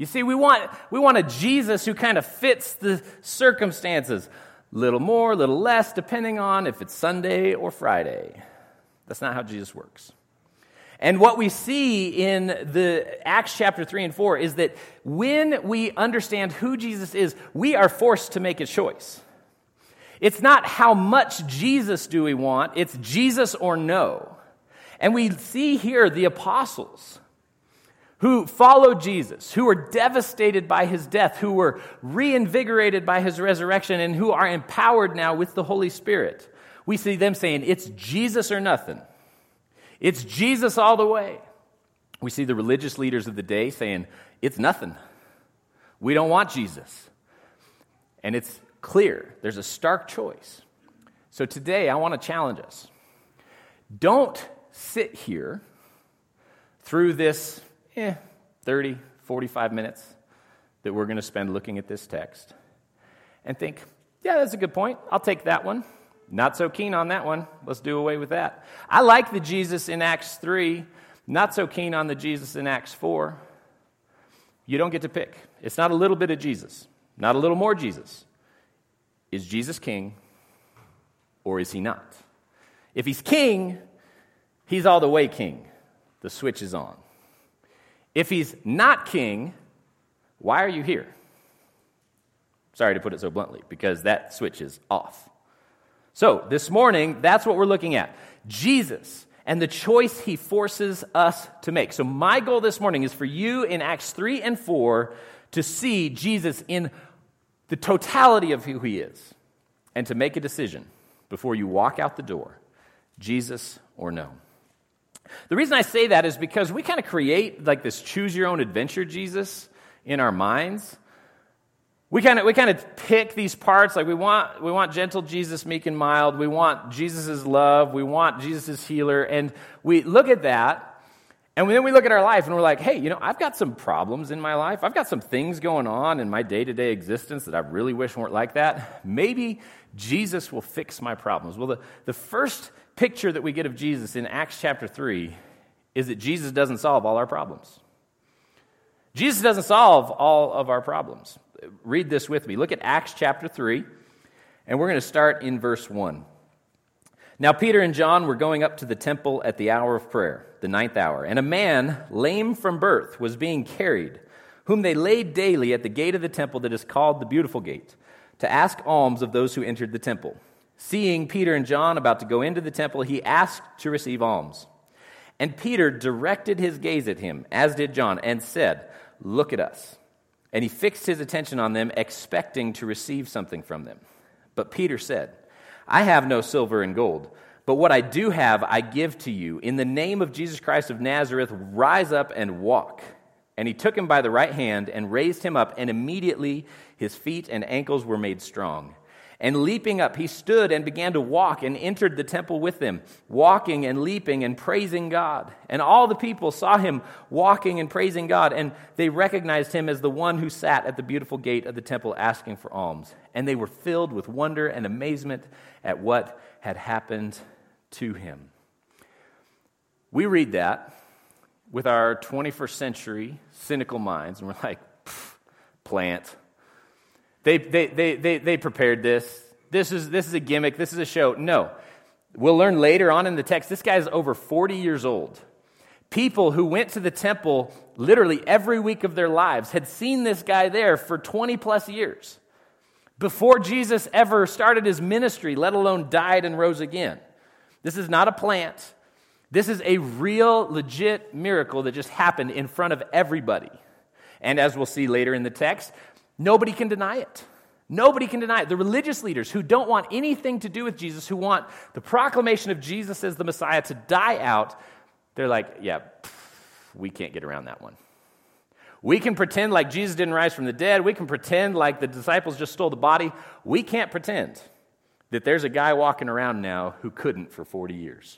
You see, we want a Jesus who kind of fits the circumstances. Little more, little less, depending on if it's Sunday or Friday. That's not how Jesus works. And what we see in the Acts chapter 3 and 4 is that when we understand who Jesus is, we are forced to make a choice. It's not how much Jesus do we want, it's Jesus or no. And we see here the apostles who followed Jesus, who were devastated by his death, who were reinvigorated by his resurrection, and who are empowered now with the Holy Spirit. We see them saying, it's Jesus or nothing. It's Jesus all the way. We see the religious leaders of the day saying, it's nothing. We don't want Jesus. And it's clear. There's a stark choice. So today, I want to challenge us. Don't sit here through this 30, 45 minutes that we're going to spend looking at this text and think, yeah, that's a good point. I'll take that one. Not so keen on that one. Let's do away with that. I like the Jesus in Acts 3. Not so keen on the Jesus in Acts 4. You don't get to pick. It's not a little bit of Jesus. Not a little more Jesus. Is Jesus king or is he not? If he's king, he's all the way king. The switch is on. If he's not king, why are you here? Sorry to put it so bluntly, because that switch is off. So, this morning, that's what we're looking at. Jesus and the choice he forces us to make. So my goal this morning is for you in Acts 3 and 4 to see Jesus in the totality of who he is and to make a decision before you walk out the door, Jesus or no. The reason I say that is because we kind of create like this choose-your-own-adventure Jesus in our minds. We kind of pick these parts, like we want gentle Jesus, meek and mild. We want Jesus' love. We want Jesus' healer. And we look at that, and then we look at our life, and we're like, hey, I've got some problems in my life. I've got some things going on in my day-to-day existence that I really wish weren't like that. Maybe Jesus will fix my problems. Well, the first picture that we get of Jesus in Acts chapter 3 is that Jesus doesn't solve all our problems. Jesus doesn't solve all of our problems. Read this with me. Look at Acts chapter 3, and we're going to start in verse 1. Now Peter and John were going up to the temple at the hour of prayer, the 9th hour, and a man, lame from birth, was being carried, whom they laid daily at the gate of the temple that is called the Beautiful Gate, to ask alms of those who entered the temple. Seeing Peter and John about to go into the temple, he asked to receive alms. And Peter directed his gaze at him, as did John, and said, "Look at us." And he fixed his attention on them, expecting to receive something from them. But Peter said, "I have no silver and gold, but what I do have I give to you. In the name of Jesus Christ of Nazareth, rise up and walk." And he took him by the right hand and raised him up, and immediately his feet and ankles were made strong. And leaping up, he stood and began to walk and entered the temple with them, walking and leaping and praising God. And all the people saw him walking and praising God, and they recognized him as the one who sat at the beautiful gate of the temple asking for alms. And they were filled with wonder and amazement at what had happened to him. We read that with our 21st century cynical minds, and we're like, plant. They prepared this. This is a gimmick. This is a show. No. We'll learn later on in the text, this guy's over 40 years old. People who went to the temple literally every week of their lives had seen this guy there for 20 plus years before Jesus ever started his ministry, let alone died and rose again. This is not a plant. This is a real, legit miracle that just happened in front of everybody. And as we'll see later in the text, nobody can deny it. Nobody can deny it. The religious leaders who don't want anything to do with Jesus, who want the proclamation of Jesus as the Messiah to die out, they're like, yeah, we can't get around that one. We can pretend like Jesus didn't rise from the dead. We can pretend like the disciples just stole the body. We can't pretend that there's a guy walking around now who couldn't for 40 years.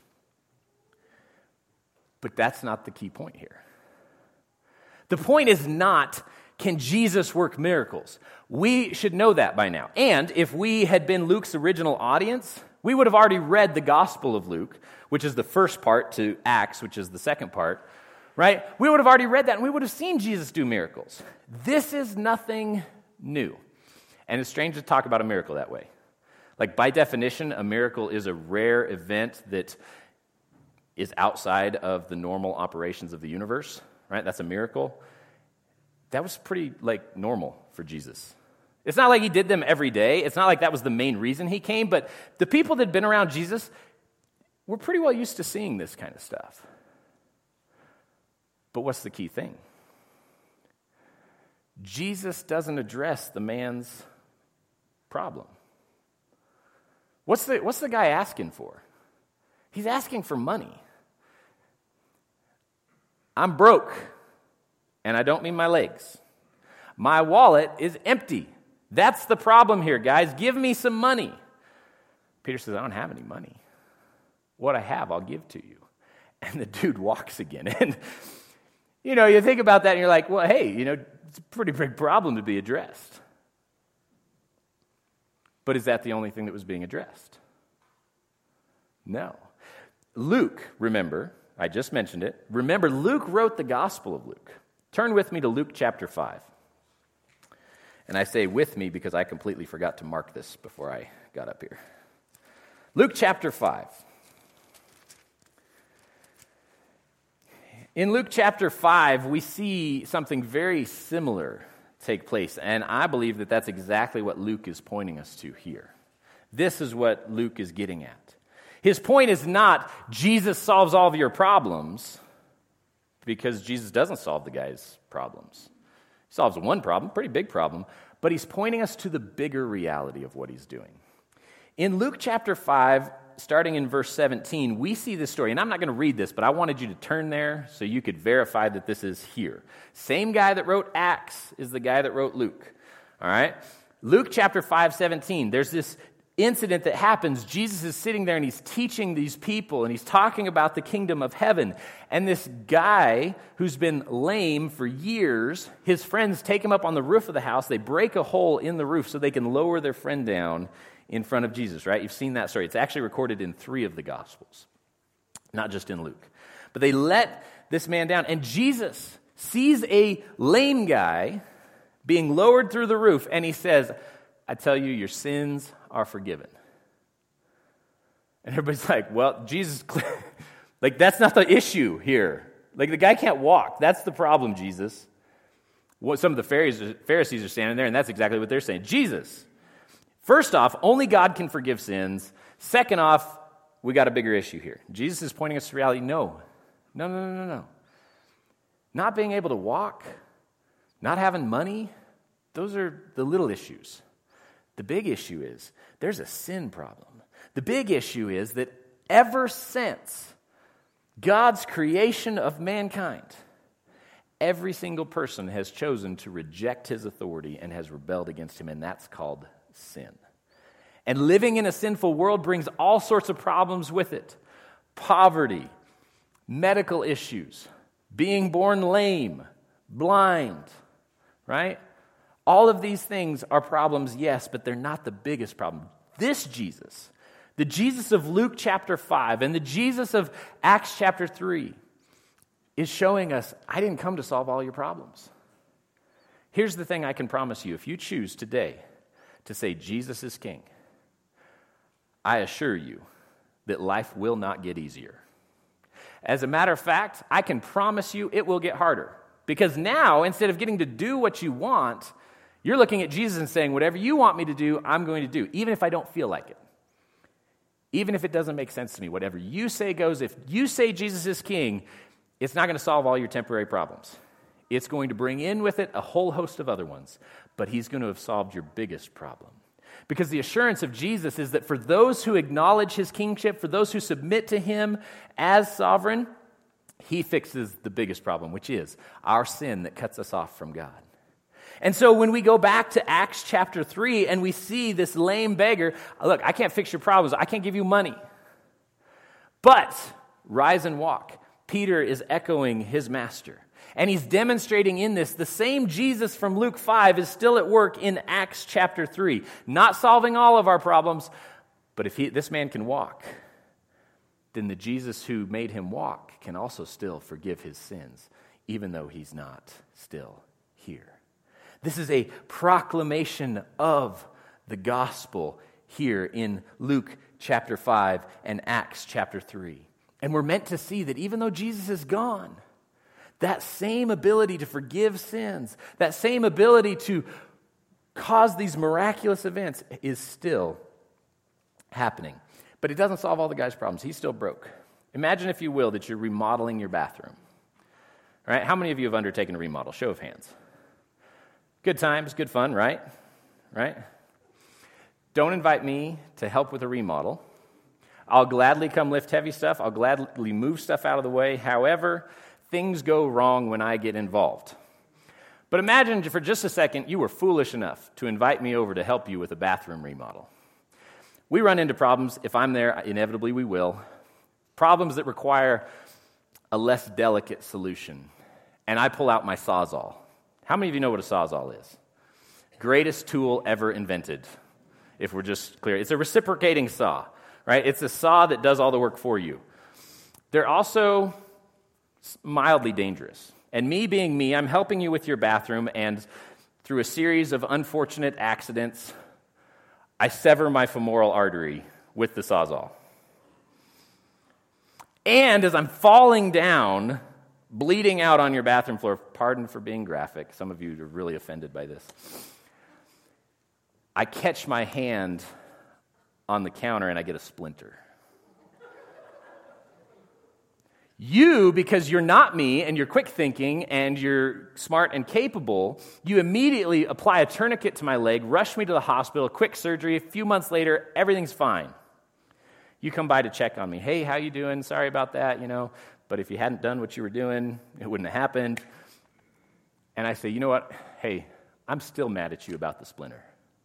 But that's not the key point here. The point is not, can Jesus work miracles? We should know that by now. And if we had been Luke's original audience, we would have already read the Gospel of Luke, which is the first part, to Acts, which is the second part. right? We would have already read that, and we would have seen Jesus do miracles. This is nothing new. And it's strange to talk about a miracle that way. Like, by definition, a miracle is a rare event that is outside of the normal operations of the universe, right? That's a miracle. That was pretty, normal for Jesus. It's not like he did them every day. It's not like that was the main reason he came, but the people that had been around Jesus were pretty well used to seeing this kind of stuff. But what's the key thing? Jesus doesn't address the man's problem. What's the guy asking for? He's asking for money. I'm broke, and I don't mean my legs. My wallet is empty. That's the problem here, guys. Give me some money. Peter says, I don't have any money. What I have, I'll give to you. And the dude walks again. And, you think about that, and you're like, well, hey, it's a pretty big problem to be addressed. But is that the only thing that was being addressed? No. Luke, remember, I just mentioned it. Remember, Luke wrote the Gospel of Luke. Turn with me to Luke chapter 5. And I say with me because I completely forgot to mark this before I got up here. Luke chapter 5. In Luke chapter 5, we see something very similar take place, and I believe that that's exactly what Luke is pointing us to here. This is what Luke is getting at. His point is not Jesus solves all of your problems, because Jesus doesn't solve the guy's problems. He solves one problem, pretty big problem, but he's pointing us to the bigger reality of what he's doing. In Luke chapter 5, starting in verse 17, we see this story, and I'm not going to read this, but I wanted you to turn there so you could verify that this is here. Same guy that wrote Acts is the guy that wrote Luke, all right? Luke chapter 5:17, there's this incident that happens. Jesus is sitting there and he's teaching these people and he's talking about the kingdom of heaven. And this guy who's been lame for years, his friends take him up on the roof of the house. They break a hole in the roof so they can lower their friend down in front of Jesus, right? You've seen that story. It's actually recorded in 3 of the Gospels, not just in Luke. But they let this man down, and Jesus sees a lame guy being lowered through the roof, and he says, I tell you, your sins are forgiven. And everybody's like, well, Jesus, that's not the issue here. The guy can't walk. That's the problem, Jesus. Well, some of the Pharisees are standing there, and that's exactly what they're saying. Jesus, first off, only God can forgive sins. Second off, we got a bigger issue here. Jesus is pointing us to reality. No. Not being able to walk, not having money, those are the little issues. The big issue is there's a sin problem. The big issue is that ever since God's creation of mankind, every single person has chosen to reject his authority and has rebelled against him, and that's called sin. And living in a sinful world brings all sorts of problems with it. Poverty, medical issues, being born lame, blind, right? All of these things are problems, yes, but they're not the biggest problem. This Jesus, the Jesus of Luke chapter 5 and the Jesus of Acts chapter 3 is showing us, I didn't come to solve all your problems. Here's the thing I can promise you. If you choose today to say Jesus is king, I assure you that life will not get easier. As a matter of fact, I can promise you it will get harder. Because now, instead of getting to do what you want, you're looking at Jesus and saying, whatever you want me to do, I'm going to do, even if I don't feel like it. Even if it doesn't make sense to me. Whatever you say goes. If you say Jesus is king, it's not going to solve all your temporary problems. It's going to bring in with it a whole host of other ones. But he's going to have solved your biggest problem. Because the assurance of Jesus is that for those who acknowledge his kingship, for those who submit to him as sovereign, he fixes the biggest problem, which is our sin that cuts us off from God. And so when we go back to Acts chapter 3 and we see this lame beggar, look, I can't fix your problems. I can't give you money. But rise and walk. Peter is echoing his master. And he's demonstrating in this the same Jesus from Luke 5 is still at work in Acts chapter 3. Not solving all of our problems, but if this man can walk, then the Jesus who made him walk can also still forgive his sins, even though he's not still here. This is a proclamation of the gospel here in Luke chapter 5 and Acts chapter 3. And we're meant to see that even though Jesus is gone, that same ability to forgive sins, that same ability to cause these miraculous events is still happening. But it doesn't solve all the guy's problems. He's still broke. Imagine, if you will, that you're remodeling your bathroom. All right? How many of you have undertaken a remodel? Show of hands. Good times, good fun, right? Right? Don't invite me to help with a remodel. I'll gladly come lift heavy stuff. I'll gladly move stuff out of the way. However, things go wrong when I get involved. But imagine for just a second you were foolish enough to invite me over to help you with a bathroom remodel. We run into problems. If I'm there, inevitably we will. Problems that require a less delicate solution. And I pull out my Sawzall. How many of you know what a Sawzall is? Greatest tool ever invented, if we're just clear. It's a reciprocating saw, right? It's a saw that does all the work for you. They're also mildly dangerous. And me being me, I'm helping you with your bathroom, and through a series of unfortunate accidents, I sever my femoral artery with the Sawzall. And as I'm falling down, bleeding out on your bathroom floor, pardon for being graphic, some of you are really offended by this, I catch my hand on the counter and I get a splinter. You, because you're not me and you're quick thinking and you're smart and capable, you immediately apply a tourniquet to my leg, rush me to the hospital, quick surgery. A few months later, everything's fine. You come by to check on me. Hey, how you doing? Sorry about that, but if you hadn't done what you were doing, it wouldn't have happened. And I say, you know what? Hey, I'm still mad at you about the splinter.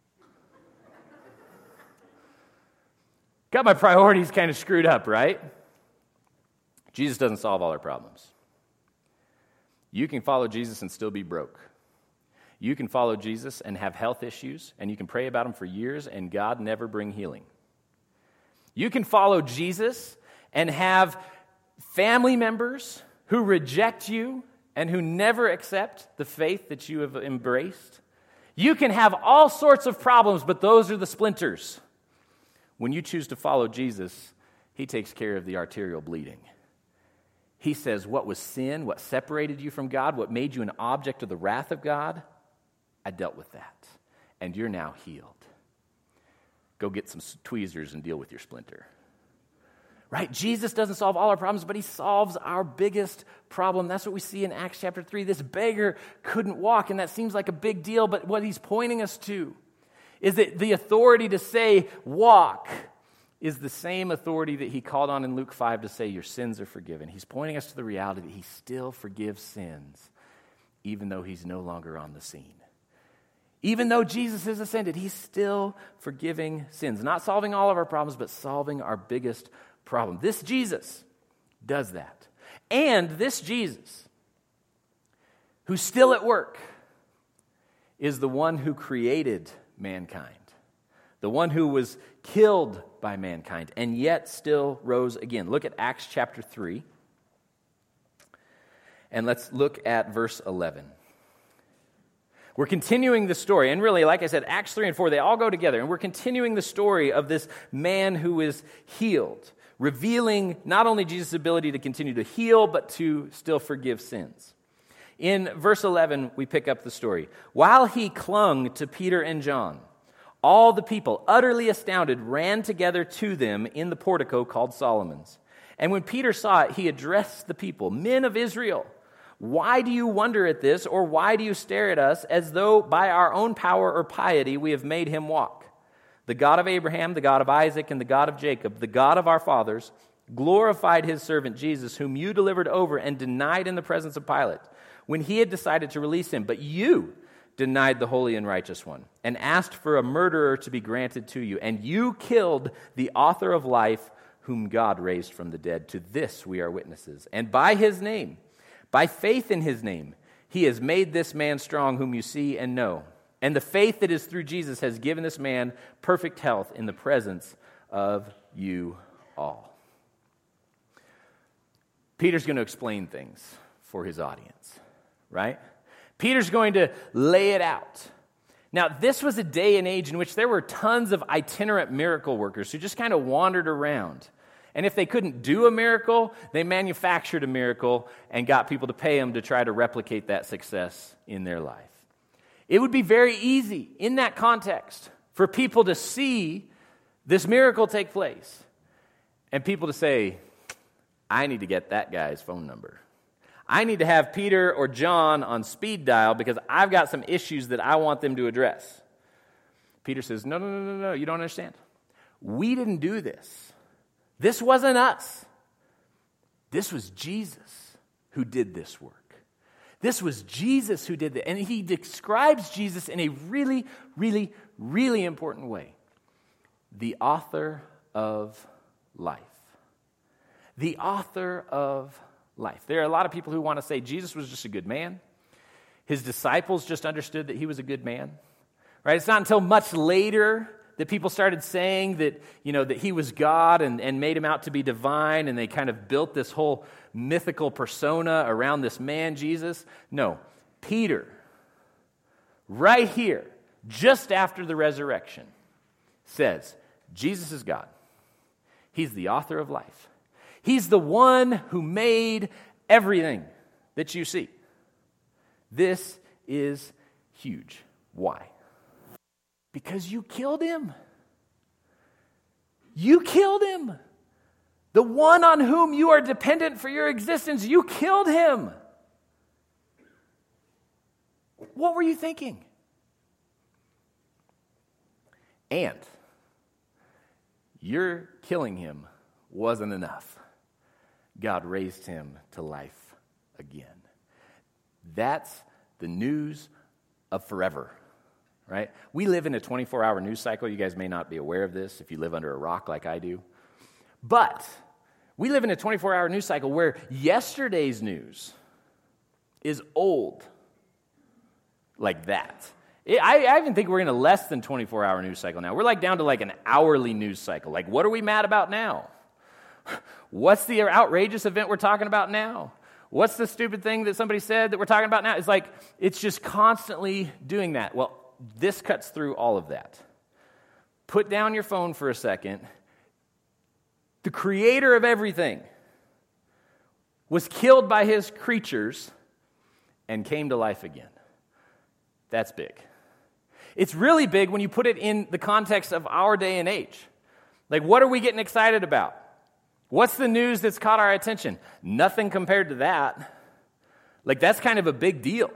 Got my priorities kind of screwed up, right? Jesus doesn't solve all our problems. You can follow Jesus and still be broke. You can follow Jesus and have health issues, and you can pray about them for years, and God never bring healing. You can follow Jesus and have family members who reject you and who never accept the faith that you have embraced. You can have all sorts of problems, but those are the splinters. When you choose to follow Jesus, he takes care of the arterial bleeding. He says, what was sin, what separated you from God, what made you an object of the wrath of God, I dealt with that, and you're now healed. Go get some tweezers and deal with your splinter. Right? Jesus doesn't solve all our problems, but he solves our biggest problem. That's what we see in Acts chapter 3. This beggar couldn't walk, and that seems like a big deal, but what he's pointing us to is that the authority to say, walk, is the same authority that he called on in Luke 5 to say, your sins are forgiven. He's pointing us to the reality that he still forgives sins, even though he's no longer on the scene. Even though Jesus is ascended, he's still forgiving sins. Not solving all of our problems, but solving our biggest problem. This Jesus does that. And this Jesus, who's still at work, is the one who created mankind. The one who was killed by mankind and yet still rose again. Look at Acts chapter 3. And let's look at verse 11. We're continuing the story. And really, like I said, Acts 3 and 4, they all go together. And we're continuing the story of this man who is healed, revealing not only Jesus' ability to continue to heal, but to still forgive sins. In verse 11, we pick up the story. While he clung to Peter and John, all the people, utterly astounded, ran together to them in the portico called Solomon's. And when Peter saw it, he addressed the people, men of Israel, why do you wonder at this, or why do you stare at us as though by our own power or piety we have made him walk? The God of Abraham, the God of Isaac, and the God of Jacob, the God of our fathers, glorified his servant Jesus, whom you delivered over and denied in the presence of Pilate, when he had decided to release him. But you denied the holy and righteous one, and asked for a murderer to be granted to you. And you killed the author of life, whom God raised from the dead. To this we are witnesses. And by his name, by faith in his name, he has made this man strong, whom you see and know. And the faith that is through Jesus has given this man perfect health in the presence of you all. Peter's going to explain things for his audience, right? Peter's going to lay it out. Now, this was a day and age in which there were tons of itinerant miracle workers who just kind of wandered around. And if they couldn't do a miracle, they manufactured a miracle and got people to pay them to try to replicate that success in their life. It would be very easy in that context for people to see this miracle take place and people to say, I need to get that guy's phone number. I need to have Peter or John on speed dial because I've got some issues that I want them to address. Peter says, no, you don't understand. We didn't do this. This wasn't us. This was Jesus who did this work. This was Jesus who did that. And he describes Jesus in a really, really, really important way. The author of life. The author of life. There are a lot of people who want to say Jesus was just a good man. His disciples just understood that he was a good man. Right? It's not until much later that people started saying that, that he was God and made him out to be divine, and they kind of built this whole mythical persona around this man, Jesus. No, Peter, right here, just after the resurrection, says, Jesus is God. He's the author of life. He's the one who made everything that you see. This is huge. Why? Because you killed him. You killed him. The one on whom you are dependent for your existence, you killed him. What were you thinking? And your killing him wasn't enough. God raised him to life again. That's the news of forever, right? We live in a 24-hour news cycle. You guys may not be aware of this if you live under a rock like I do. But we live in a 24-hour news cycle where yesterday's news is old like that. I even think we're in a less than 24-hour news cycle now. We're like down to like an hourly news cycle. Like, what are we mad about now? What's the outrageous event we're talking about now? What's the stupid thing that somebody said that we're talking about now? It's like, it's just constantly doing that. Well, this cuts through all of that. Put down your phone for a second. The creator of everything was killed by his creatures and came to life again. That's big. It's really big when you put it in the context of our day and age. Like, what are we getting excited about? What's the news that's caught our attention? Nothing compared to that. Like, that's kind of a big deal.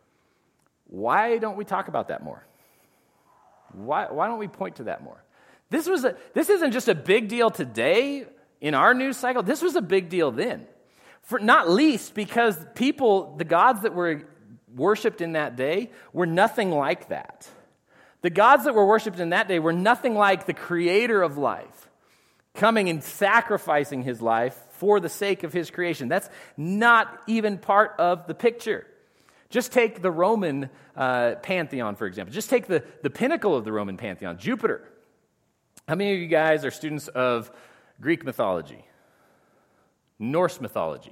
Why don't we talk about that more? Why don't we point to that more? This isn't just a big deal today in our news cycle. This was a big deal then. For not least because the gods that were worshipped in that day were nothing like that. The gods that were worshipped in that day were nothing like the creator of life coming and sacrificing his life for the sake of his creation. That's not even part of the picture. Just take the Roman pantheon, for example. Just take the pinnacle of the Roman pantheon, Jupiter. How many of you guys are students of Greek mythology? Norse mythology?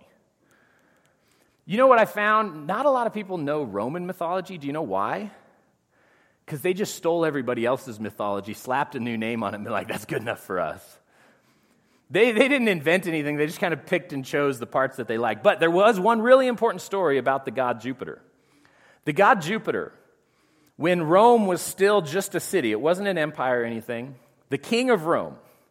You know what I found? Not a lot of people know Roman mythology. Do you know why? Because they just stole everybody else's mythology, slapped a new name on it, and they're like, that's good enough for us. They didn't invent anything. They just kind of picked and chose the parts that they liked. But there was one really important story about the god Jupiter. The god Jupiter, when Rome was still just a city, it wasn't an empire or anything, the king of Rome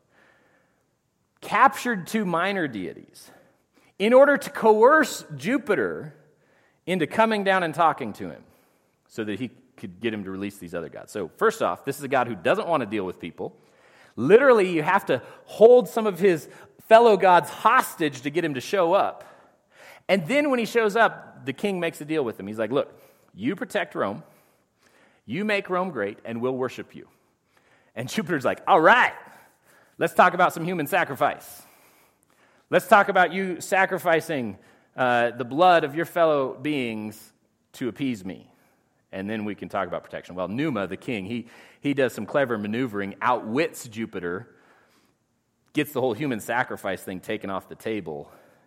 captured two minor deities in order to coerce Jupiter into coming down and talking to him so that he could get him to release these other gods. So first off, this is a god who doesn't want to deal with people. Literally, you have to hold some of his fellow gods hostage to get him to show up. And then when he shows up, the king makes a deal with him. He's like, look, you protect Rome, you make Rome great, and we'll worship you. And Jupiter's like, all right, let's talk about some human sacrifice. Let's talk about you sacrificing the blood of your fellow beings to appease me. And then we can talk about protection. Well, Numa, the king, he does some clever maneuvering, outwits Jupiter, gets the whole human sacrifice thing taken off the table.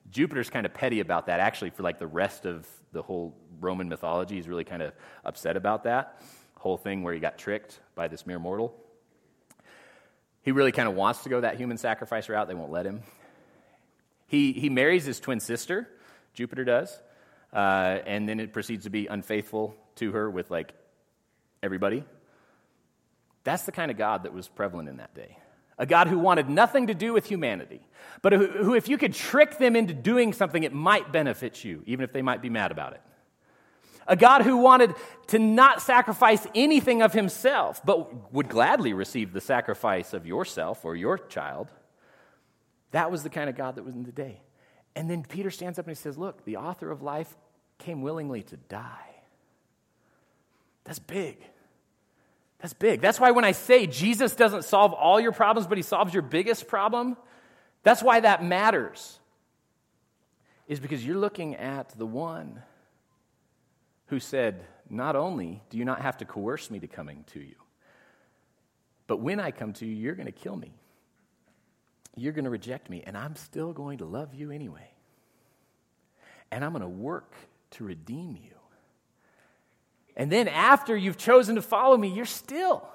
Jupiter's kind of petty about that. Actually, for like the rest of the whole Roman mythology, he's really kind of upset about that whole thing where he got tricked by this mere mortal. He really kind of wants to go that human sacrifice route. They won't let him. He marries his twin sister, Jupiter does, and then it proceeds to be unfaithful to her with like everybody. That's the kind of God that was prevalent in that day. A God who wanted nothing to do with humanity, but who if you could trick them into doing something, it might benefit you, even if they might be mad about it. A God who wanted to not sacrifice anything of himself, but would gladly receive the sacrifice of yourself or your child. That was the kind of God that was in the day. And then Peter stands up and he says, look, the author of life came willingly to die. That's big. That's big. That's why when I say Jesus doesn't solve all your problems, but he solves your biggest problem, that's why that matters. Is because you're looking at the one who said, not only do you not have to coerce me to coming to you, but when I come to you, you're going to kill me. You're going to reject me, and I'm still going to love you anyway. And I'm going to work to redeem you. And then after you've chosen to follow me, you're still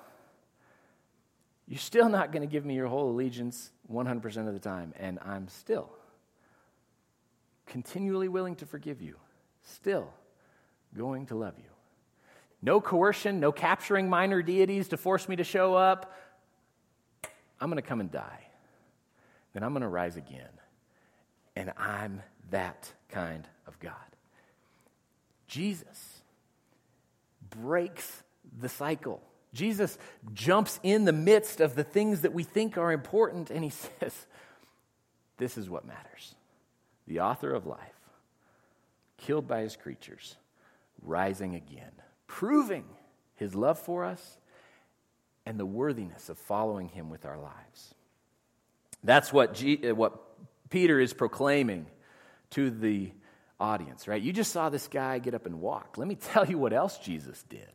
not going to give me your whole allegiance 100% of the time. And I'm still continually willing to forgive you, still going to love you. No coercion, no capturing minor deities to force me to show up. I'm going to come and die. Then I'm going to rise again. And I'm that kind of God. Jesus breaks the cycle. Jesus jumps in the midst of the things that we think are important, and he says, this is what matters. The author of life, killed by his creatures, rising again, proving his love for us and the worthiness of following him with our lives. That's what Peter is proclaiming to the audience, right? You just saw this guy get up and walk. Let me tell you what else Jesus did.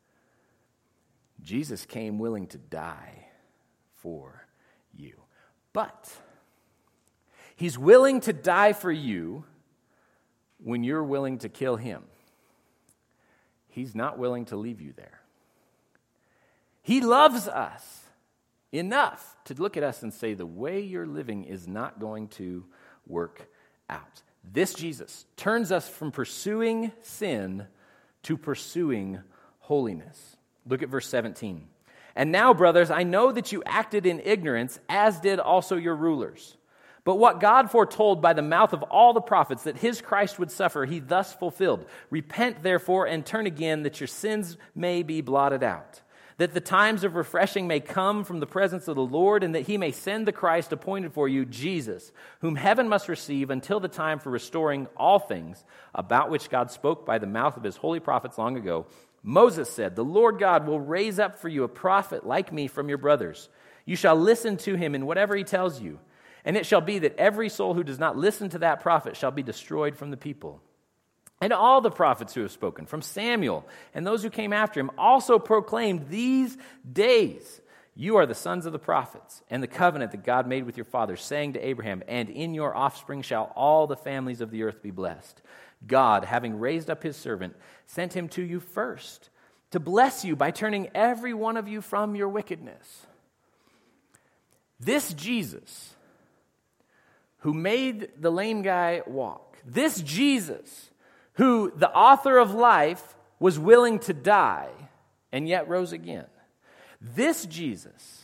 Jesus came willing to die for you. But he's willing to die for you when you're willing to kill him. He's not willing to leave you there. He loves us enough to look at us and say, the way you're living is not going to work out. This Jesus turns us from pursuing sin to pursuing holiness. Look at verse 17. And now, brothers, I know that you acted in ignorance, as did also your rulers. But what God foretold by the mouth of all the prophets that his Christ would suffer, he thus fulfilled. Repent, therefore, and turn again, that your sins may be blotted out, that the times of refreshing may come from the presence of the Lord, and that he may send the Christ appointed for you, Jesus, whom heaven must receive until the time for restoring all things, about which God spoke by the mouth of his holy prophets long ago. Moses said, the Lord God will raise up for you a prophet like me from your brothers. You shall listen to him in whatever he tells you. And it shall be that every soul who does not listen to that prophet shall be destroyed from the people. And all the prophets who have spoken, from Samuel and those who came after him, also proclaimed these days, you are the sons of the prophets, and the covenant that God made with your fathers, saying to Abraham, and in your offspring shall all the families of the earth be blessed. God, having raised up his servant, sent him to you first, to bless you by turning every one of you from your wickedness. This Jesus, who made the lame guy walk, this Jesus, who the author of life was willing to die and yet rose again. This Jesus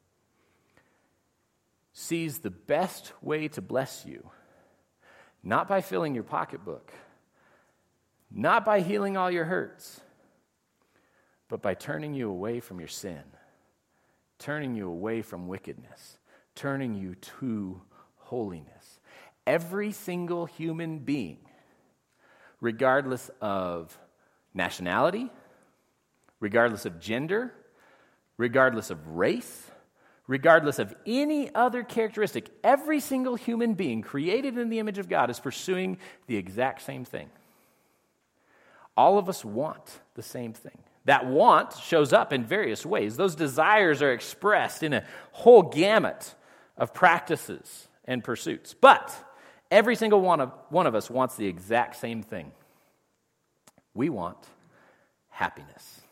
sees the best way to bless you, not by filling your pocketbook, not by healing all your hurts, but by turning you away from your sin, turning you away from wickedness, turning you to holiness. Every single human being, regardless of nationality, regardless of gender, regardless of race, regardless of any other characteristic, every single human being created in the image of God is pursuing the exact same thing. All of us want the same thing. That want shows up in various ways. Those desires are expressed in a whole gamut of practices and pursuits. But Every single one of us wants the exact same thing. We want happiness.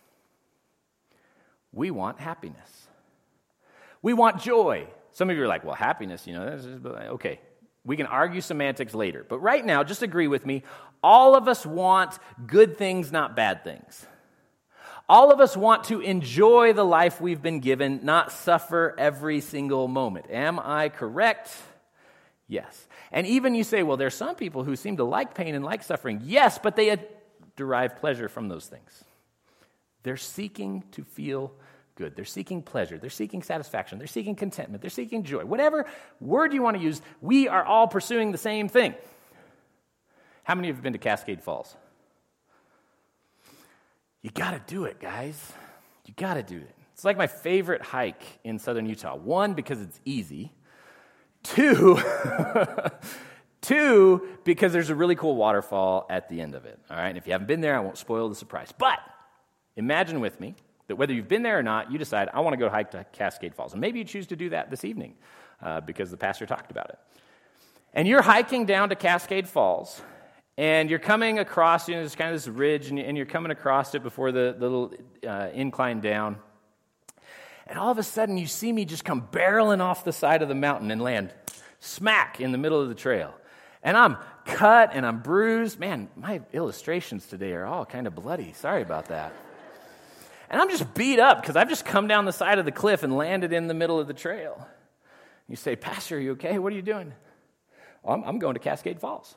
We want happiness. We want joy. Some of you are like, well, happiness, okay. We can argue semantics later. But right now, just agree with me, all of us want good things, not bad things. All of us want to enjoy the life we've been given, not suffer every single moment. Am I correct? Yes. And even you say, well, there's some people who seem to like pain and like suffering. Yes, but they derive pleasure from those things. They're seeking to feel good. They're seeking pleasure. They're seeking satisfaction. They're seeking contentment. They're seeking joy. Whatever word you want to use, we are all pursuing the same thing. How many have been to Cascade Falls? You got to do it, guys. You got to do it. It's like my favorite hike in southern Utah. One, because it's easy. Two, because there's a really cool waterfall at the end of it. All right, and if you haven't been there, I won't spoil the surprise. But imagine with me that whether you've been there or not, you decide, I want to go hike to Cascade Falls. And maybe you choose to do that this evening because the pastor talked about it. And you're hiking down to Cascade Falls, and you're coming across, there's kind of this ridge, and you're coming across it before the little incline down. And all of a sudden, you see me just come barreling off the side of the mountain and land smack in the middle of the trail. And I'm cut and I'm bruised. Man, my illustrations today are all kind of bloody. Sorry about that. And I'm just beat up because I've just come down the side of the cliff and landed in the middle of the trail. You say, Pastor, are you okay? What are you doing? Well, I'm going to Cascade Falls.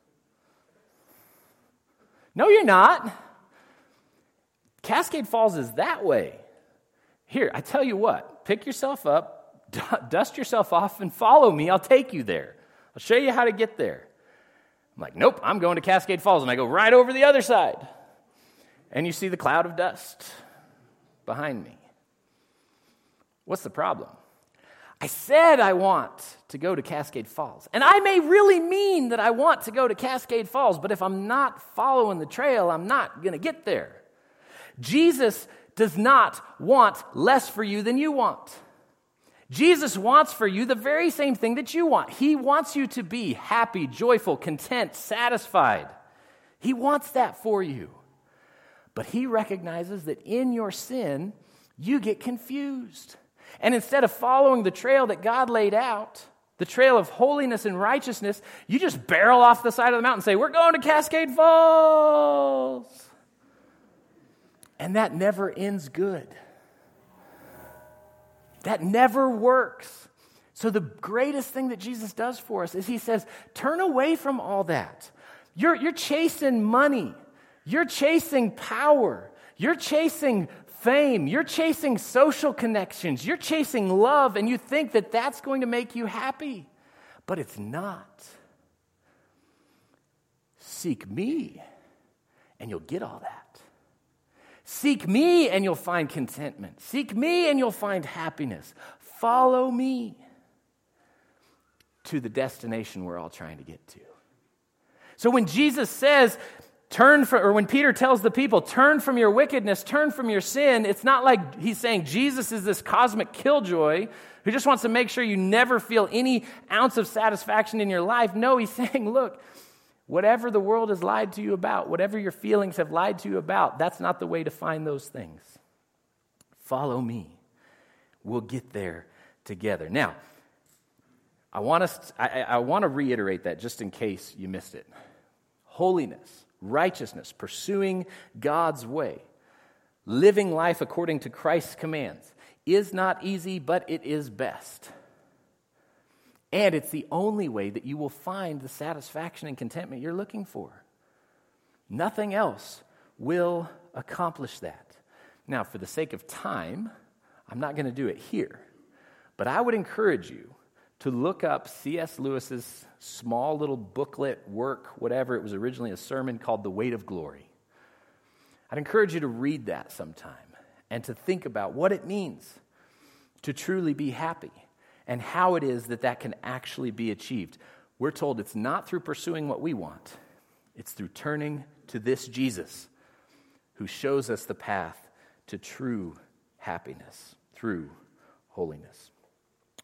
No, you're not. Cascade Falls is that way. Here, I tell you what, pick yourself up, dust yourself off, and follow me. I'll take you there. I'll show you how to get there. I'm like, nope, I'm going to Cascade Falls, and I go right over the other side. And you see the cloud of dust behind me. What's the problem? I said I want to go to Cascade Falls. And I may really mean that I want to go to Cascade Falls, but if I'm not following the trail, I'm not going to get there. Jesus does not want less for you than you want. Jesus wants for you the very same thing that you want. He wants you to be happy, joyful, content, satisfied. He wants that for you. But he recognizes that in your sin, you get confused. And instead of following the trail that God laid out, the trail of holiness and righteousness, you just barrel off the side of the mountain and say, we're going to Cascade Falls. And that never ends good. That never works. So the greatest thing that Jesus does for us is he says, turn away from all that. You're chasing money. You're chasing power. You're chasing fame. You're chasing social connections. You're chasing love, and you think that that's going to make you happy. But it's not. Seek me, and you'll get all that. Seek me and you'll find contentment. Seek me and you'll find happiness. Follow me to the destination we're all trying to get to. So when Jesus says, when Peter tells the people, turn from your wickedness, turn from your sin, it's not like he's saying Jesus is this cosmic killjoy who just wants to make sure you never feel any ounce of satisfaction in your life. No, he's saying, look, whatever the world has lied to you about, whatever your feelings have lied to you about, that's not the way to find those things. Follow me. We'll get there together. Now, I want to reiterate that just in case you missed it. Holiness, righteousness, pursuing God's way, living life according to Christ's commands is not easy, but it is best. And it's the only way that you will find the satisfaction and contentment you're looking for. Nothing else will accomplish that. Now, for the sake of time, I'm not going to do it here. But I would encourage you to look up C.S. Lewis's small little booklet, work, whatever. It was originally a sermon called The Weight of Glory. I'd encourage you to read that sometime and to think about what it means to truly be happy. And how it is that can actually be achieved. We're told it's not through pursuing what we want. It's through turning to this Jesus who shows us the path to true happiness through holiness.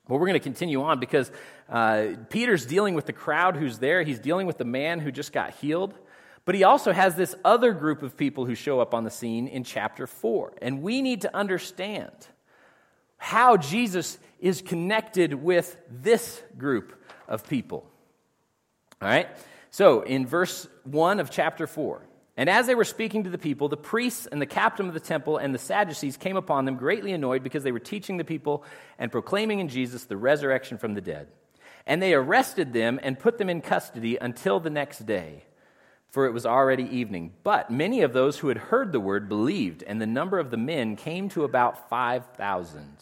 Well, we're going to continue on because Peter's dealing with the crowd who's there. He's dealing with the man who just got healed. But he also has this other group of people who show up on the scene in chapter 4. And we need to understand how Jesus is connected with this group of people. All right? So, in verse 1 of chapter 4, and as they were speaking to the people, the priests and the captain of the temple and the Sadducees came upon them greatly annoyed because they were teaching the people and proclaiming in Jesus the resurrection from the dead. And they arrested them and put them in custody until the next day, for it was already evening. But many of those who had heard the word believed, and the number of the men came to about 5,000.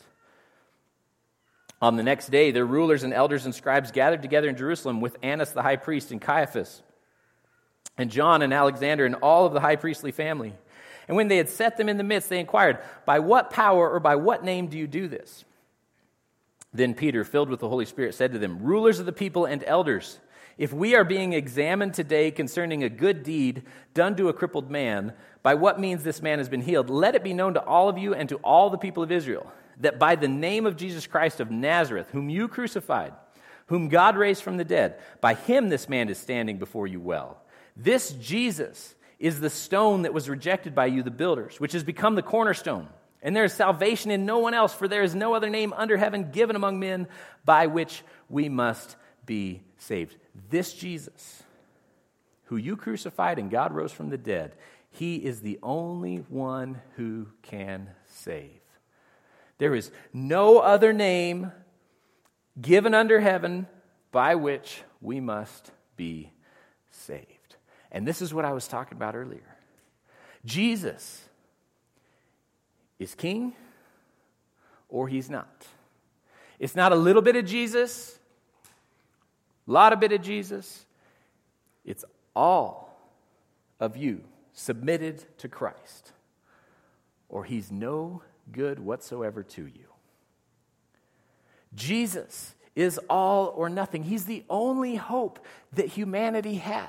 On the next day, their rulers and elders and scribes gathered together in Jerusalem with Annas the high priest and Caiaphas and John and Alexander and all of the high priestly family. And when they had set them in the midst, they inquired, "By what power or by what name do you do this?" Then Peter, filled with the Holy Spirit, said to them, "Rulers of the people and elders, if we are being examined today concerning a good deed done to a crippled man, by what means this man has been healed, let it be known to all of you and to all the people of Israel, that by the name of Jesus Christ of Nazareth, whom you crucified, whom God raised from the dead, by him this man is standing before you well. This Jesus is the stone that was rejected by you, the builders, which has become the cornerstone. And there is salvation in no one else, for there is no other name under heaven given among men by which we must be saved." This Jesus, who you crucified and God rose from the dead, he is the only one who can save. There is no other name given under heaven by which we must be saved. And this is what I was talking about earlier. Jesus is king or he's not. It's not a little bit of Jesus, a lot of bit of Jesus. It's all of you submitted to Christ, or he's no good whatsoever to you. Jesus is all or nothing. He's the only hope that humanity has.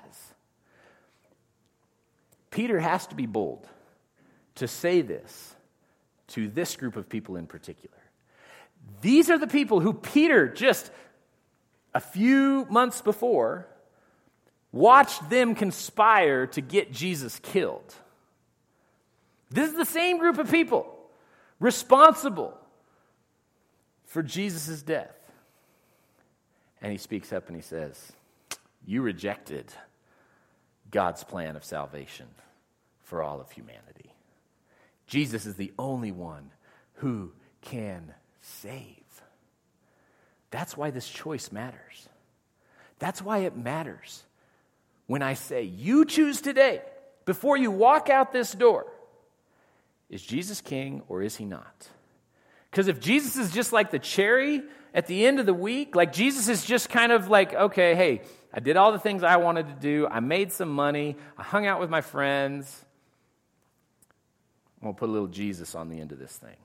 Peter has to be bold to say this to this group of people in particular. These are the people who Peter just a few months before watched them conspire to get Jesus killed. This is the same group of people responsible for Jesus' death. And he speaks up and he says, "You rejected God's plan of salvation for all of humanity. Jesus is the only one who can save." That's why this choice matters. That's why it matters when I say, you choose today, before you walk out this door, is Jesus king or is he not? Because if Jesus is just like the cherry at the end of the week, like Jesus is just kind of like, okay, hey, I did all the things I wanted to do, I made some money, I hung out with my friends, I'm going to put a little Jesus on the end of this thing.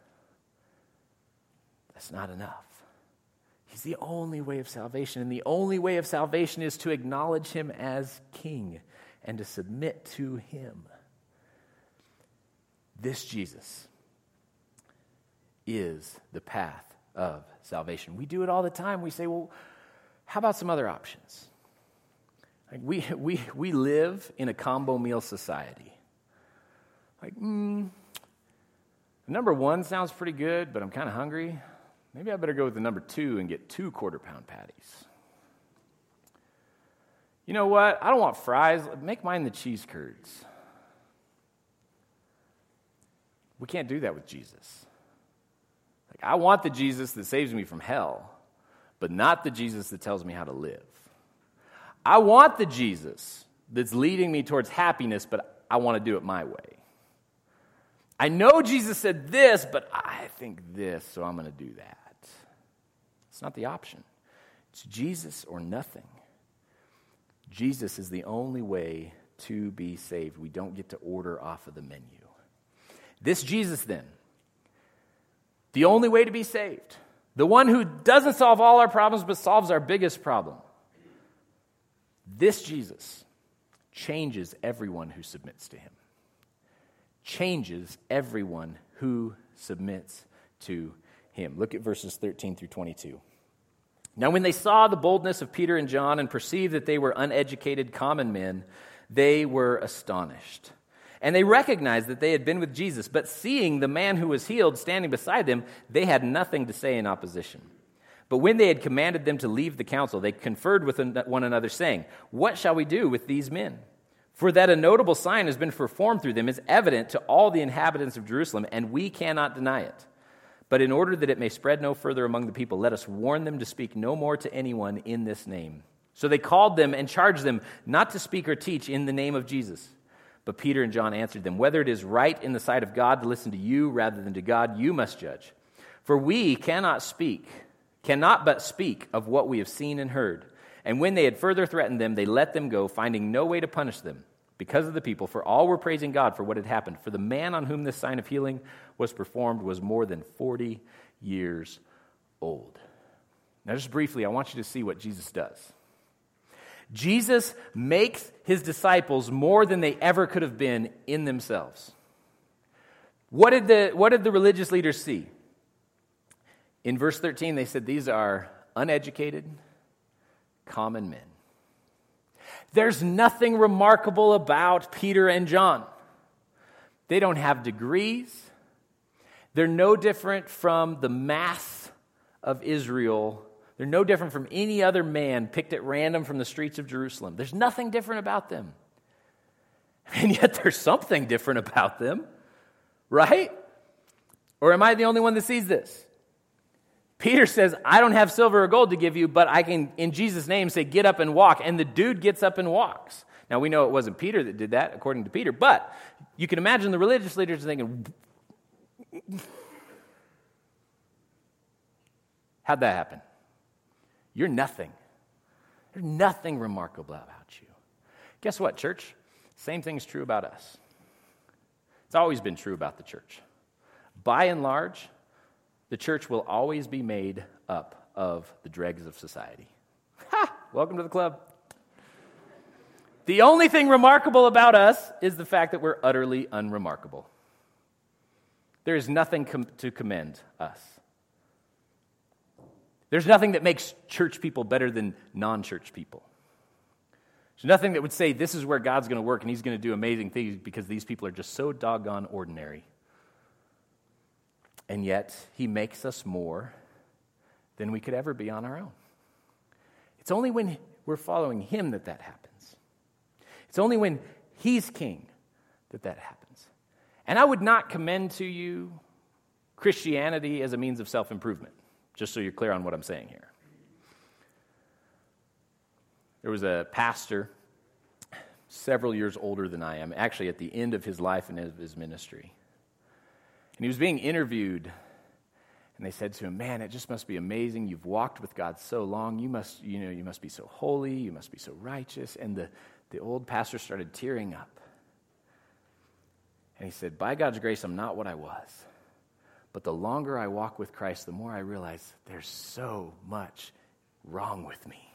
That's not enough. He's the only way of salvation, and the only way of salvation is to acknowledge him as king and to submit to him. This Jesus is the path of salvation. We do it all the time. We say, well, how about some other options? Like we live in a combo meal society. Like, number one sounds pretty good, but I'm kind of hungry. Maybe I better go with the number 2 and get 2 quarter-pound patties. You know what? I don't want fries. Make mine the cheese curds. We can't do that with Jesus. Like, I want the Jesus that saves me from hell, but not the Jesus that tells me how to live. I want the Jesus that's leading me towards happiness, but I want to do it my way. I know Jesus said this, but I think this, so I'm going to do that. It's not the option. It's Jesus or nothing. Jesus is the only way to be saved. We don't get to order off of the menu. This Jesus, then, the only way to be saved, the one who doesn't solve all our problems but solves our biggest problem, this Jesus changes everyone who submits to him. Changes everyone who submits to him. Look at verses 13 through 22. Now when they saw the boldness of Peter and John and perceived that they were uneducated common men, they were astonished. And they recognized that they had been with Jesus, but seeing the man who was healed standing beside them, they had nothing to say in opposition. But when they had commanded them to leave the council, they conferred with one another, saying, "What shall we do with these men? For that a notable sign has been performed through them is evident to all the inhabitants of Jerusalem, and we cannot deny it. But in order that it may spread no further among the people, let us warn them to speak no more to anyone in this name." So they called them and charged them not to speak or teach in the name of Jesus. But Peter and John answered them, "Whether it is right in the sight of God to listen to you rather than to God, you must judge. For we cannot but speak of what we have seen and heard." And when they had further threatened them, they let them go, finding no way to punish them because of the people, for all were praising God for what had happened. For the man on whom this sign of healing was performed was more than 40 years old. Now just briefly, I want you to see what Jesus does. Jesus makes his disciples more than they ever could have been in themselves. What did the religious leaders see? In verse 13, they said, these are uneducated, common men. There's nothing remarkable about Peter and John. They don't have degrees. They're no different from the mass of Israel. They're no different from any other man picked at random from the streets of Jerusalem. There's nothing different about them. And yet there's something different about them, right? Or am I the only one that sees this? Peter says, "I don't have silver or gold to give you, but I can, in Jesus' name, say, get up and walk." And the dude gets up and walks. Now, we know it wasn't Peter that did that, according to Peter, but you can imagine the religious leaders thinking, how'd that happen? You're nothing. There's nothing remarkable about you. Guess what, church? Same thing's true about us. It's always been true about the church. By and large, the church will always be made up of the dregs of society. Ha! Welcome to the club. The only thing remarkable about us is the fact that we're utterly unremarkable. There is nothing to commend us. There's nothing that makes church people better than non-church people. There's nothing that would say this is where God's going to work and he's going to do amazing things because these people are just so doggone ordinary. And yet, he makes us more than we could ever be on our own. It's only when we're following him that happens. It's only when he's king that happens. And I would not commend to you Christianity as a means of self-improvement, just so you're clear on what I'm saying here. There was a pastor several years older than I am, actually at the end of his life and his ministry. And he was being interviewed, and they said to him, "Man, it just must be amazing. You've walked with God so long. You must be so holy. You must be so righteous." And the old pastor started tearing up. And he said, "By God's grace, I'm not what I was. But the longer I walk with Christ, the more I realize there's so much wrong with me.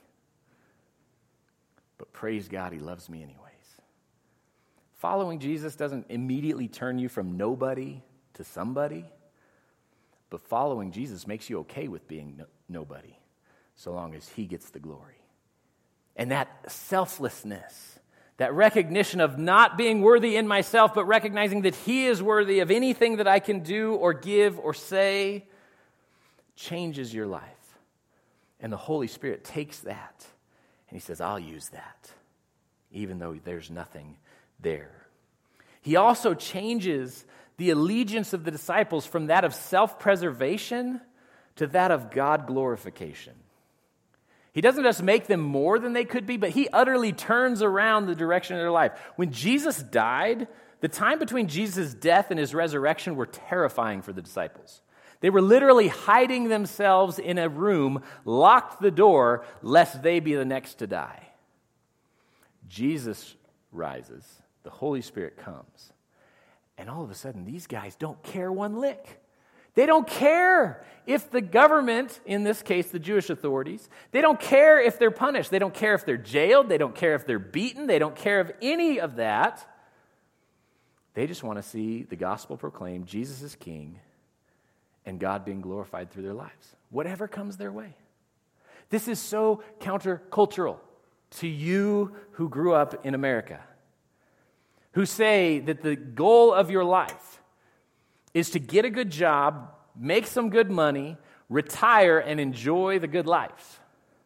But praise God, he loves me anyways." Following Jesus doesn't immediately turn you from nobody to somebody, but following Jesus makes you okay with being nobody, so long as he gets the glory. And that selflessness, that recognition of not being worthy in myself, but recognizing that he is worthy of anything that I can do or give or say, changes your life. And the Holy Spirit takes that and he says, "I'll use that," even though there's nothing there. He also changes the allegiance of the disciples from that of self-preservation to that of God glorification. He doesn't just make them more than they could be, but he utterly turns around the direction of their life. When Jesus died, the time between Jesus' death and his resurrection were terrifying for the disciples. They were literally hiding themselves in a room, locked the door, lest they be the next to die. Jesus rises, the Holy Spirit comes, and all of a sudden, these guys don't care one lick. They don't care if the government, in this case, the Jewish authorities, they don't care if they're punished. They don't care if they're jailed. They don't care if they're beaten. They don't care of any of that. They just want to see the gospel proclaimed, Jesus is king, and God being glorified through their lives. Whatever comes their way. This is so countercultural to you who grew up in America, who say that the goal of your life is to get a good job, make some good money, retire, and enjoy the good life.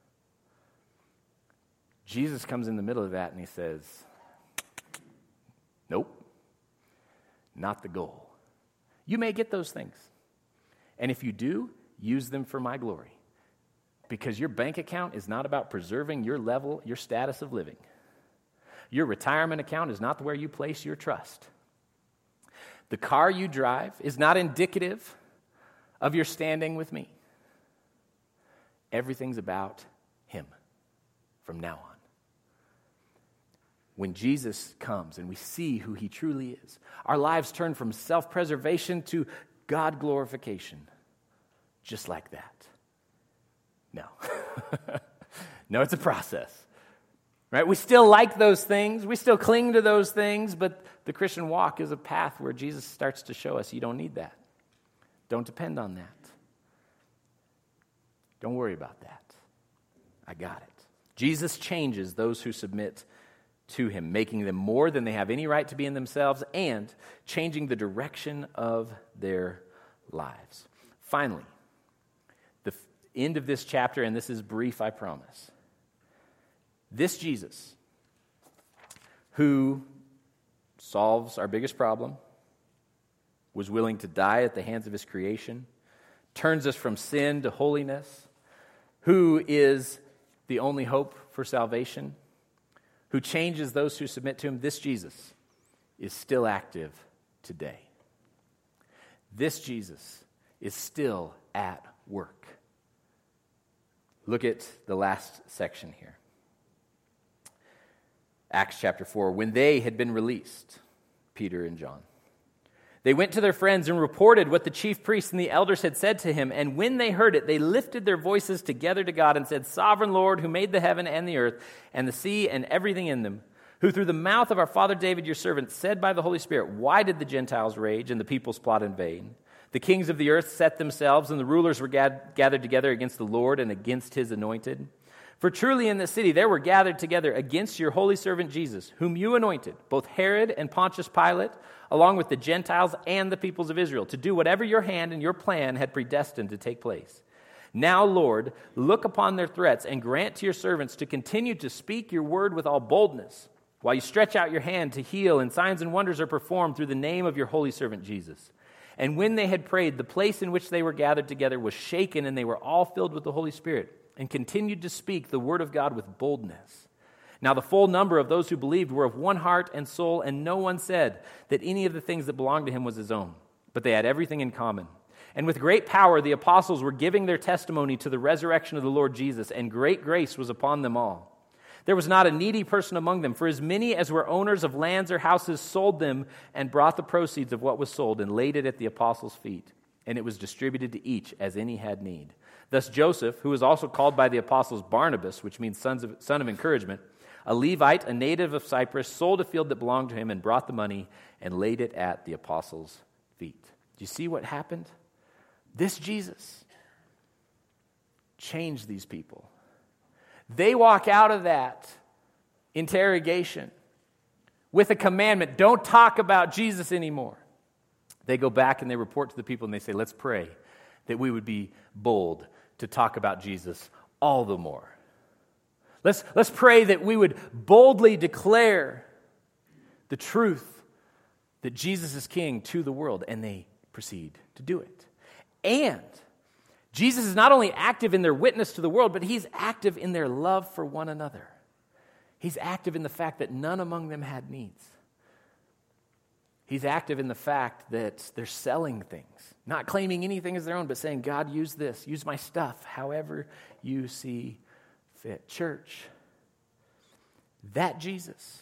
Jesus comes in the middle of that and he says, nope, not the goal. You may get those things. And if you do, use them for my glory. Because your bank account is not about preserving your level, your status of living. Your retirement account is not where you place your trust. The car you drive is not indicative of your standing with me. Everything's about him from now on. When Jesus comes and we see who he truly is, our lives turn from self-preservation to God glorification. Just like that. No. No, it's a process. Right? We still like those things. We still cling to those things, but the Christian walk is a path where Jesus starts to show us you don't need that. Don't depend on that. Don't worry about that. I got it. Jesus changes those who submit to him, making them more than they have any right to be in themselves and changing the direction of their lives. Finally, the end of this chapter, and this is brief, I promise. This Jesus, who solves our biggest problem, was willing to die at the hands of his creation, turns us from sin to holiness, who is the only hope for salvation, who changes those who submit to him, this Jesus is still active today. This Jesus is still at work. Look at the last section here. Acts chapter 4. When they had been released, Peter and John, they went to their friends and reported what the chief priests and the elders had said to him. And when they heard it, they lifted their voices together to God and said, Sovereign Lord, who made the heaven and the earth and the sea and everything in them, who through the mouth of our father David, your servant, said by the Holy Spirit, why did the Gentiles rage and the peoples plot in vain? The kings of the earth set themselves, and the rulers were gathered together against the Lord and against his anointed. For truly in this city there were gathered together against your holy servant Jesus, whom you anointed, both Herod and Pontius Pilate, along with the Gentiles and the peoples of Israel, to do whatever your hand and your plan had predestined to take place. Now, Lord, look upon their threats and grant to your servants to continue to speak your word with all boldness, while you stretch out your hand to heal, and signs and wonders are performed through the name of your holy servant Jesus. And when they had prayed, the place in which they were gathered together was shaken, and they were all filled with the Holy Spirit, and continued to speak the word of God with boldness. Now the full number of those who believed were of one heart and soul, and no one said that any of the things that belonged to him was his own, but they had everything in common. And with great power the apostles were giving their testimony to the resurrection of the Lord Jesus, and great grace was upon them all. There was not a needy person among them, for as many as were owners of lands or houses sold them and brought the proceeds of what was sold and laid it at the apostles' feet, and it was distributed to each as any had need. Thus Joseph, who was also called by the apostles Barnabas, which means son of encouragement, a Levite, a native of Cyprus, sold a field that belonged to him and brought the money and laid it at the apostles' feet. Do you see what happened? This Jesus changed these people. They walk out of that interrogation with a commandment, don't talk about Jesus anymore. They go back and they report to the people and they say, let's pray that we would be bold to talk about Jesus all the more. Let's pray that we would boldly declare the truth that Jesus is King to the world, and they proceed to do it. And Jesus is not only active in their witness to the world, but he's active in their love for one another. He's active in the fact that none among them had needs. He's active in the fact that they're selling things, not claiming anything as their own, but saying, God, use this, use my stuff, however you see fit. Church, that Jesus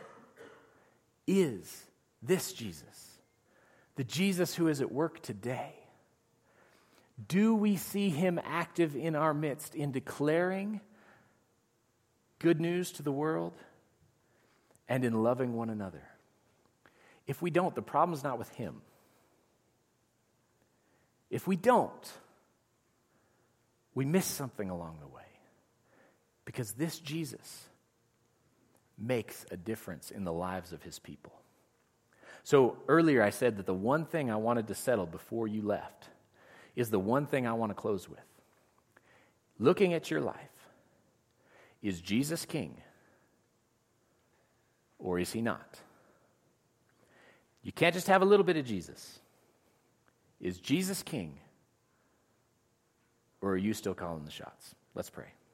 is this Jesus, the Jesus who is at work today. Do we see him active in our midst in declaring good news to the world and in loving one another? If we don't, the problem is not with him. If we don't, we miss something along the way. Because this Jesus makes a difference in the lives of his people. So earlier I said that the one thing I wanted to settle before you left is the one thing I want to close with. Looking at your life, is Jesus king or is he not? You can't just have a little bit of Jesus. Is Jesus king or are you still calling the shots? Let's pray.